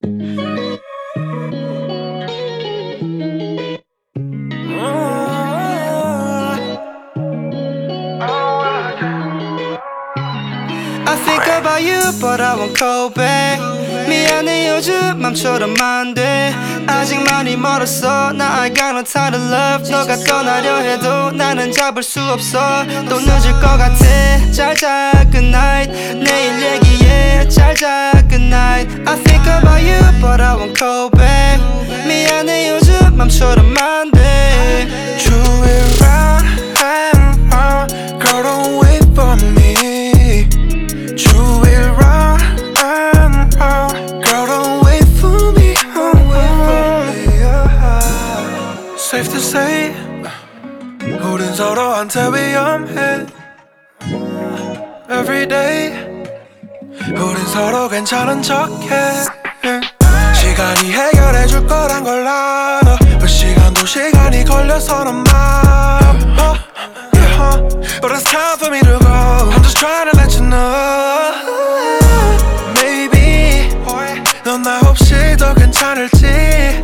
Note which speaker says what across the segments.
Speaker 1: I think about you but I won't call back. 미안해 요즘 맘처럼 안 돼. 아직 많이 멀었어. 나 I got no time to love. 너가 떠나려 해도 나는 잡을 수 없어. 또 늦을 것 같아. 잘자 good night. 내일 얘기해. 잘자 good night. I think about you but I won't call back. 미안해 요즘 맘처럼 안 돼.
Speaker 2: Do it round and round. Girl don't wait for me. Do it round and round. Girl don't wait for me. Safe to say 우린 서로한테 위험해. Every day 우린 서로 괜찮은 척해. 시간이 해결해줄 거란 걸 알아. 그 시간도 시간이 걸려서는 말 But it's time for me to go. I'm just trying to let you know. Maybe 넌 나 없이 더 괜찮을지.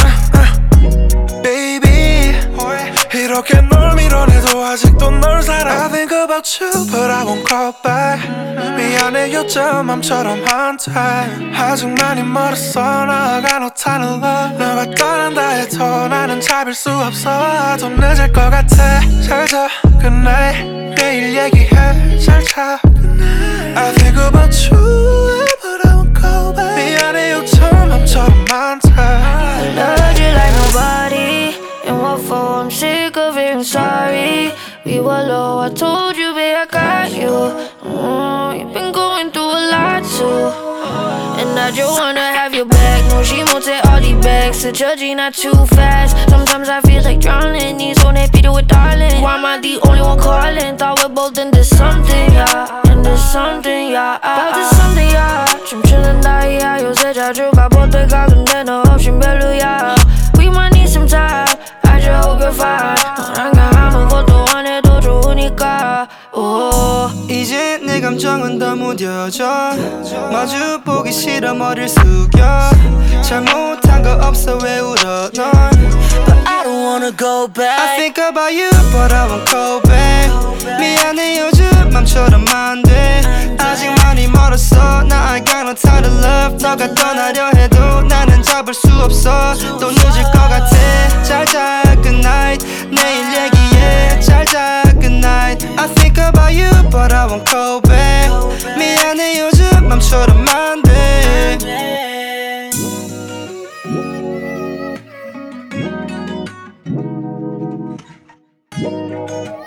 Speaker 2: Baby 이렇게 널 밀어내도 아직도 널 사랑. I think about you but I won't call back. 미안해 요즘 맘처럼 안 돼. 아직 많이 멀었어. 나 got no time to love. 너가 떠난다 해도 나는 잡을 수 없어. 더 늦을 것 같아. 잘자 good night. 내일 얘기해. 잘자 good night. I think about you but I won't call back. 미안해 요즘 맘처럼 안 돼.
Speaker 3: I love you like nobody. And what for? I'm sick of hearing sorry. We were low, I told you, babe, I got you. You've been going through a lot too. And I just wanna have your back. No, she won't take all these bags. Such a G, not too fast. Sometimes I feel like drowning. These on that beat with darling. Why am I the only one calling? Thought we're both into something, yeah. Into something, yeah. About to something, yeah. 춤추는 나이야. 요새 자주 가보다가 근데 너 없인 별로야. We might need some time. I just hope you're fine. 너랑 그냥 아무것도 안 해도 좋으니까.
Speaker 1: 이제 내 감정은 더 무뎌져. 마주 보기 싫어 머리를 숙여. 잘못한 거 없어 왜 울어 넌.
Speaker 3: But I don't wanna go back.
Speaker 1: I think about you but I won't call back. 미안해 요즘 맘처럼 안 돼. 아직 많이 멀었어. 나 I got no time to love. 너가 떠나려 해도 나는 잡을 수 없어. 또 늦을 것 같아. 잘자 good night. 내일 얘기해. 잘자 good night. I think about you but I won't call back. 미안해 요즘 맘처럼 안 돼.